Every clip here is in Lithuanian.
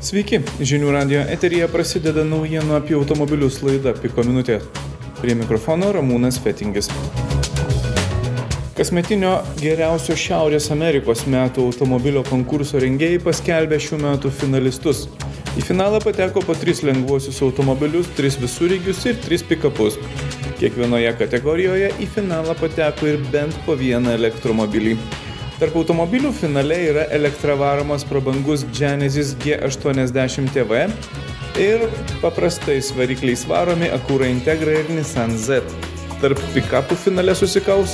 Sveiki, Žinių radijo eteryje prasideda naujienų apie automobilius laida Piko minutė. Prie mikrofono Ramūnas Fetingis. Kasmetinio geriausio Šiaurės Amerikos metų automobilio konkurso rengėjai paskelbė šių metų finalistus. Į finalą pateko po 3 lengvuosius automobilius, 3 visureigius ir 3 pikapus. Kiekvienoje kategorijoje į finalą pateko ir bent po vieną elektromobilį. Tarp automobilių finale yra elektra varomas prabangus Genesis G80 TV ir paprastais varikliais varomi Acura Integra ir Nissan Z. Tarp pikapų finale susikaus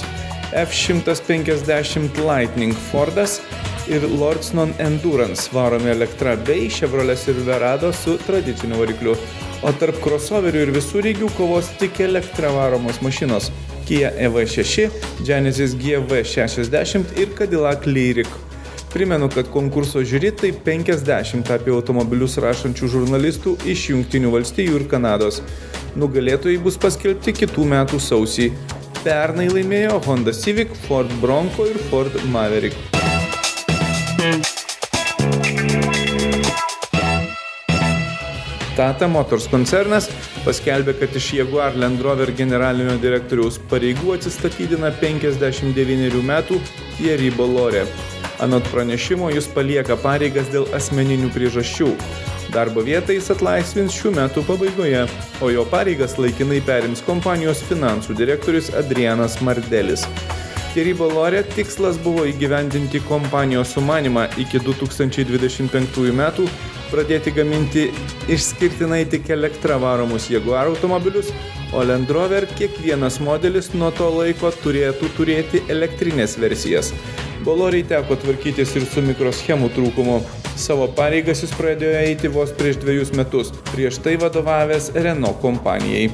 F150 Lightning Fordas ir Lordstown Endurance varomi elektra bei Chevrolet Silverado su tradiciniu varikliu. O tarp crossoverių ir visureigių kovos tik elektra varomos mašinos Kia EV6, Genesis GV60 ir Cadillac Lyriq. Primenu, kad konkurso žiuri tai 50 apie automobilius rašančių žurnalistų iš Jungtinių valstijų ir Kanados. Nugalėtojai bus paskelbti kitų metų sausį. Pernai laimėjo Honda Civic, Ford Bronco ir Ford Maverick. Tata Motors koncernas paskelbė, kad iš Jaguar Land Rover generalinio direktoriaus pareigų atsistatydina 59 metų Thierry Bolloré. Anot pranešimo, jis palieka pareigas dėl asmeninių priežasčių. Darbo vietą jis atlaisvins šių metų pabaigoje, o jo pareigas laikinai perims kompanijos finansų direktorius Adrianas Mardelis. Thierry Bolloré tikslas buvo įgyvendinti kompanijos sumanymą iki 2025 metų pradėti gaminti išskirtinai tik elektra varomus Jaguar automobilius, o Land Rover kiekvienas modelis nuo to laiko turėtų turėti elektrinės versijas. Bolloré teko tvarkytis ir su mikroschemų trūkumu. Savo pareigas jis pradėjo eiti vos prieš 2 metus, prieš tai vadovavęs Renault kompanijai.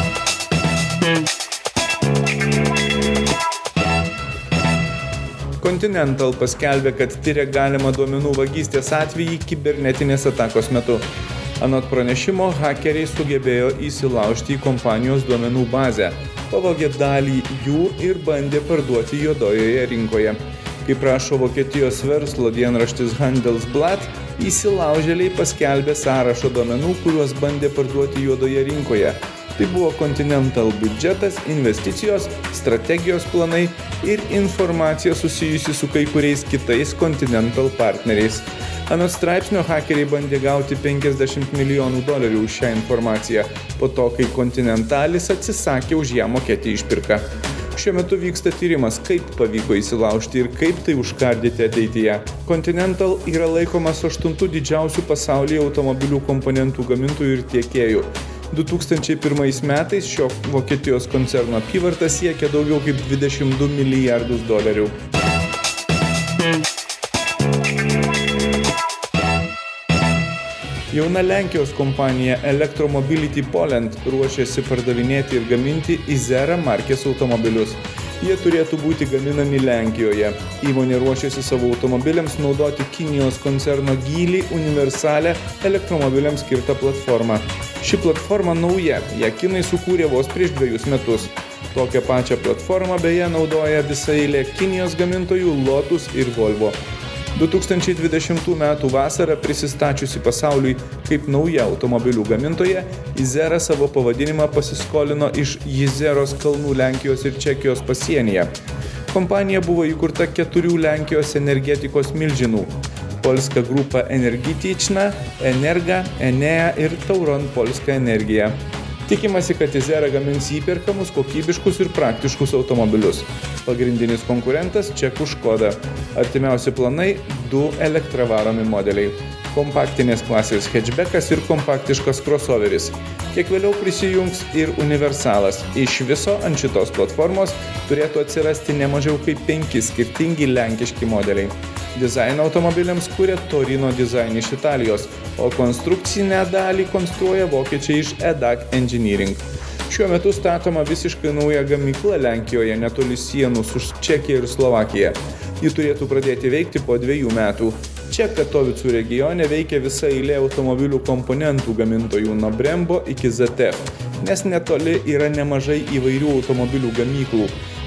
Continental paskelbė, kad tiria galimą duomenų vagystės atvejį kibernetinės atakos metu. Anot pranešimo, hakeriai sugebėjo įsilaužti į kompanijos duomenų bazę, pavogė dalį jų ir bandė parduoti juodojoje rinkoje. Kaip rašo Vokietijos verslo dienraštis Handelsblatt, įsilaužėliai paskelbė sąrašą duomenų, kuriuos bandė parduoti juodoje rinkoje. Tai buvo Continental biudžetas, investicijos, strategijos planai ir informacija susijusi su kai kuriais kitais Continental partneriais. Anot straipsnio, hakeriai bandė gauti $50 milijonų už šią informaciją, po to, kai Continentalis atsisakė už ją mokėti išpirką. Šiuo metu vyksta tyrimas, kaip pavyko įsilaužti ir kaip tai užkardyti ateityje. Continental yra laikomas 8 didžiausių pasaulyje automobilių komponentų gamintojų ir tiekėjų. 2001 metais šio Vokietijos koncerno apyvarta siekia daugiau kaip $22 milijardus. Jauna Lenkijos kompanija Electromobility Poland ruošiasi pardavinėti ir gaminti Izera markės automobilius. Jie turėtų būti gaminami Lenkijoje. Įmonė ruošiasi savo automobiliams naudoti Kinijos koncerno Geely universalę elektromobiliams skirtą platformą. Ši platforma nauja, ją kinai sukūrė vos prieš 2 metus. Tokią pačią platformą beje naudoja visa eilė Kinijos gamintojų Lotus ir Volvo. 2020 metų vasarą prisistačiusi pasauliui kaip nauja automobilių gamintoja, Izera savo pavadinimą pasiskolino iš Jizeros kalnų Lenkijos ir Čekijos pasienyje. Kompanija buvo įkurta 4 Lenkijos energetikos milžinų – Polska Grupa Energetyczna, Energa, Enea ir Tauron Polska Energija. Tikimasi, kad Izera gamins įperkamus, kokybiškus ir praktiškus automobilius. Pagrindinis konkurentas čekų Škoda. Artimiausi planai – 2 elektra varomi modeliai. Kompaktinės klasės hatchbackas ir kompaktiškas crossoveris. Kiek vėliau prisijungs ir universalas. Iš viso ant šitos platformos turėtų atsirasti ne mažiau kaip 5 skirtingi lenkiški modeliai. Dizainą automobiliams kuria Torino Design iš Italijos, o konstrukcinę dalį konstruoja vokiečiai iš EDAG Engineering. Šiuo metu statoma visiškai nauja gamykla Lenkijoje netoli sienų su Čekija ir Slovakija. Ji turėtų pradėti veikti po 2 metų. Čia Katovicų regione veikia visa eilė automobilių komponentų gamintojų nuo Brembo iki ZF, nes netoli yra nemažai įvairių automobilių gamyklų.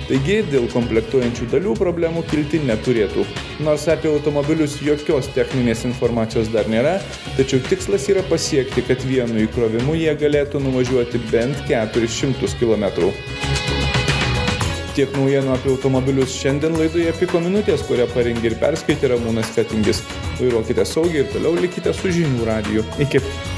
Taigi, dėl komplektuojančių dalių problemų kilti neturėtų. Nors apie automobilius jokios techninės informacijos dar nėra, tačiau tikslas yra pasiekti, kad vienu įkrovimu jie galėtų nuvažiuoti bent 400 km. Tiek naujienų apie automobilius šiandien laidoje Piko minutės, kurią parengė ir perskaitė Ramūnas Fetingis. Vairuokite saugiai ir toliau likite su Žinių radiju. Iki.